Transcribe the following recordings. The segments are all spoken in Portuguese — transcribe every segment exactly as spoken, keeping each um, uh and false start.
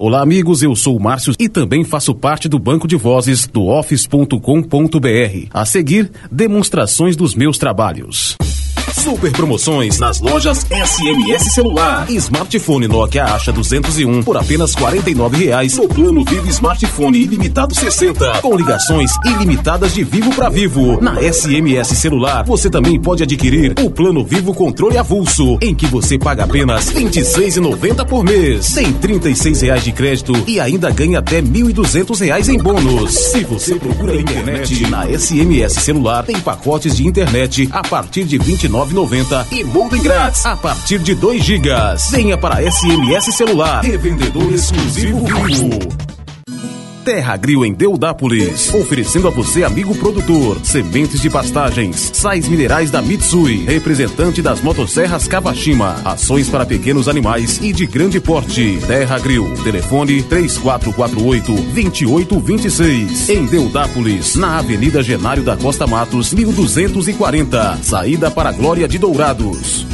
Olá amigos, eu sou o Márcio e também faço parte do banco de vozes do office ponto com ponto br. A seguir, demonstrações dos meus trabalhos. Super promoções nas lojas S M S Celular. Smartphone Nokia Asha duzentos e um por apenas quarenta e nove reais no plano Vivo Smartphone ilimitado sessenta, com ligações ilimitadas de Vivo para Vivo. Na S M S Celular, você também pode adquirir o plano Vivo Controle Avulso, em que você paga apenas vinte e seis reais e noventa centavos por mês. Tem trinta e seis reais de crédito e ainda ganha até mil e duzentos reais em bônus. Se você procura internet, na S M S Celular tem pacotes de internet a partir de vinte e nove reais e noventa centavos e modem grátis a partir de dois gigas. Venha para a S M S Celular, revendedor exclusivo Vivo. Terra Grill em Deodápolis, oferecendo a você, amigo produtor, sementes de pastagens, sais minerais da Mitsui, representante das motosserras Kawashima, ações para pequenos animais e de grande porte. Terra Grill, telefone três quatro quatro oito, dois oito dois seis, em Deodápolis, na Avenida Genário da Costa Matos, mil duzentos e quarenta, saída para a Glória de Dourados.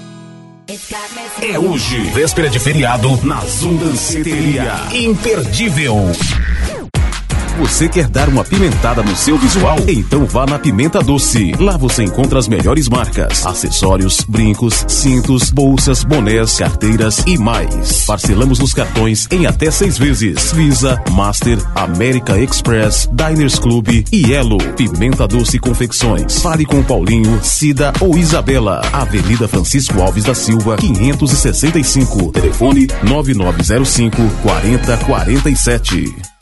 É hoje, véspera de feriado, na Zundanceteria. Imperdível. Você quer dar uma pimentada no seu visual? Então vá na Pimenta Doce. Lá você encontra as melhores marcas, acessórios, brincos, cintos, bolsas, bonés, carteiras e mais. Parcelamos nos cartões em até seis vezes. Visa, Master, America Express, Diners Club e Elo. Pimenta Doce Confecções. Fale com Paulinho, Cida ou Isabela. Avenida Francisco Alves da Silva, quinhentos e sessenta e cinco. Telefone nove nove zero cinco, quarenta, quarenta e sete.